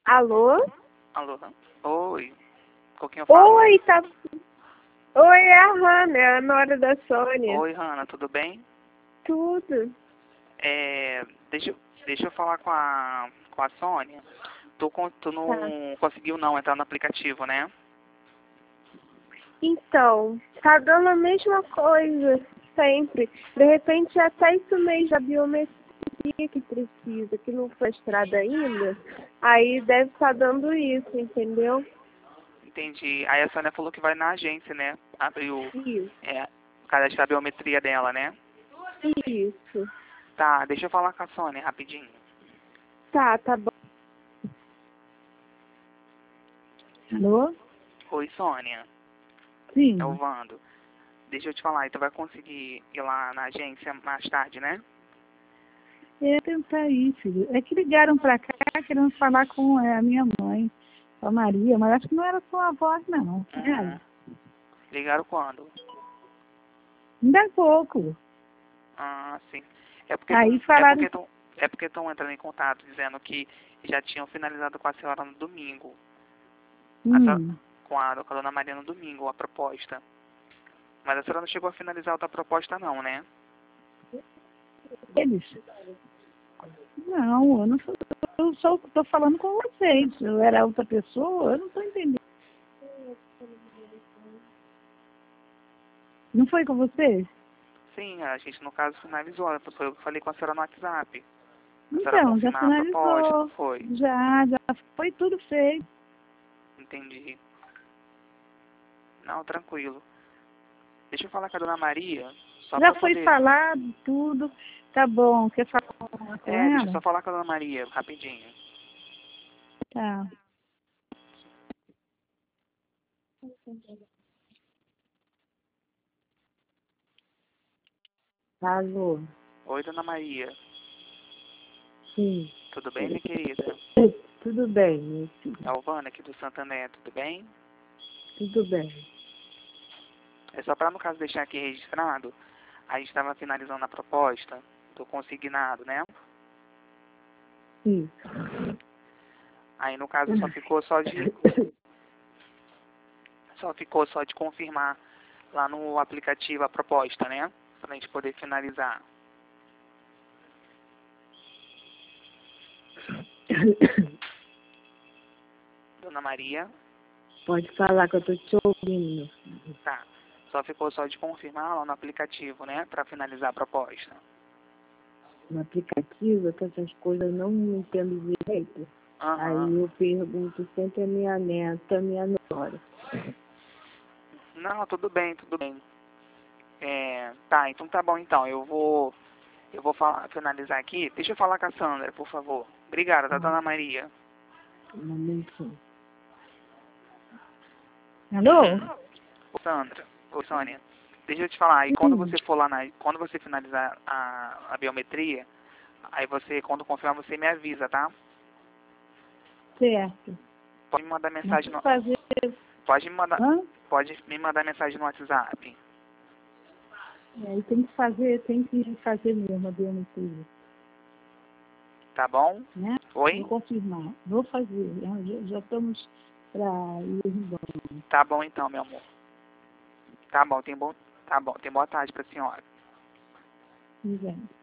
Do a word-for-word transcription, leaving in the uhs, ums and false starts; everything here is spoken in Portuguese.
Alô? Alô? Oi. Com quem eu falo? Oi, tá... Oi, é a Hannah, é a nora da Sônia. Oi, Hannah, tudo bem? Tudo. É, deixa, eu- deixa eu falar com a, com a Sônia. Tu, con- tu não Tá. conseguiu não entrar no aplicativo, né? Então, tá dando a mesma coisa, sempre. De repente, até isso mesmo, a biometria que precisa, que não foi estrada ainda, aí deve estar dando isso, entendeu? Entendi. Aí a Sônia falou que vai na agência, né? Abriu, Isso, é, cadastrar a biometria dela, né? isso. Tá, deixa eu falar com a Sônia rapidinho. Tá, tá bom. Alô? Oi, Sônia. Sim. É o Vando. Deixa eu te falar, tu vai conseguir ir lá na agência mais tarde, né? É tentar ir, filho. É que ligaram pra cá querendo falar com é, a minha mãe, com a Maria, mas acho que não era sua avó, não. Uhum. Era. Ligaram quando? Ainda há pouco. Ah, sim. É porque Aí tão, é falaram... porque tão, é porque estão entrando em contato dizendo que já tinham finalizado com a senhora no domingo. A senhora- Hum, com, a, com a dona Maria no domingo, a proposta. Mas a senhora não chegou a finalizar outra proposta não, né? eles... Não, eu não sou... Eu só estou falando com vocês. Eu era outra pessoa, eu não estou entendendo. Não foi com você? Sim, a gente no caso finalizou. Foi eu que falei com a senhora no WhatsApp. A senhora Então, já confirmar a proposta, não finalizou. foi? Já, já foi tudo feito. Entendi. Não, tranquilo. Deixa eu falar com a dona Maria, só Já pra foi poder... falado tudo. Tá bom, quer falar com É, deixa eu só ela? falar com a dona Maria, rapidinho. Tá. Alô? Oi, dona Maria. Sim. Tudo bem, minha querida? Tudo bem, meu filho. É o Vana aqui do Santander, tudo bem? Tudo bem. É só para, no caso, deixar aqui registrado, a gente estava finalizando a proposta do consignado, né? Isso. Aí, no caso, só ficou só de... Só ficou só de confirmar lá no aplicativo a proposta, né? Pra gente poder finalizar. Dona Maria, Pode falar que eu tô te ouvindo, meu filho. tá. Só ficou só de confirmar lá no aplicativo, né? Pra finalizar a proposta. No aplicativo, que essas coisas eu não entendo direito. Aí Aham. eu pergunto sempre a minha neta, a minha nora. Não, tudo bem, tudo bem. É, tá, então tá bom então. Eu vou eu vou falar, finalizar aqui. Deixa eu falar com a Sandra, por favor. Obrigada, tá, Ah, dona Maria? um momentinho. Alô? Ô, Sandra, ô Sônia, deixa eu te falar, e quando Sim, você for lá na, quando você finalizar a, a biometria, aí você, quando confirmar, você me avisa, tá? certo. Pode me mandar Mas mensagem tem que no, fazer... pode me mandar, Hã? pode me mandar mensagem no WhatsApp, É, e tem que fazer, tem que fazer mesmo a biometria, tá bom? né? Vou Oi? confirmar. Vou fazer. Já, já já estamos para ir embora. Tá bom então, meu amor. Tá bom, tem bom, tá bom, tem boa tarde pra senhora. Exato.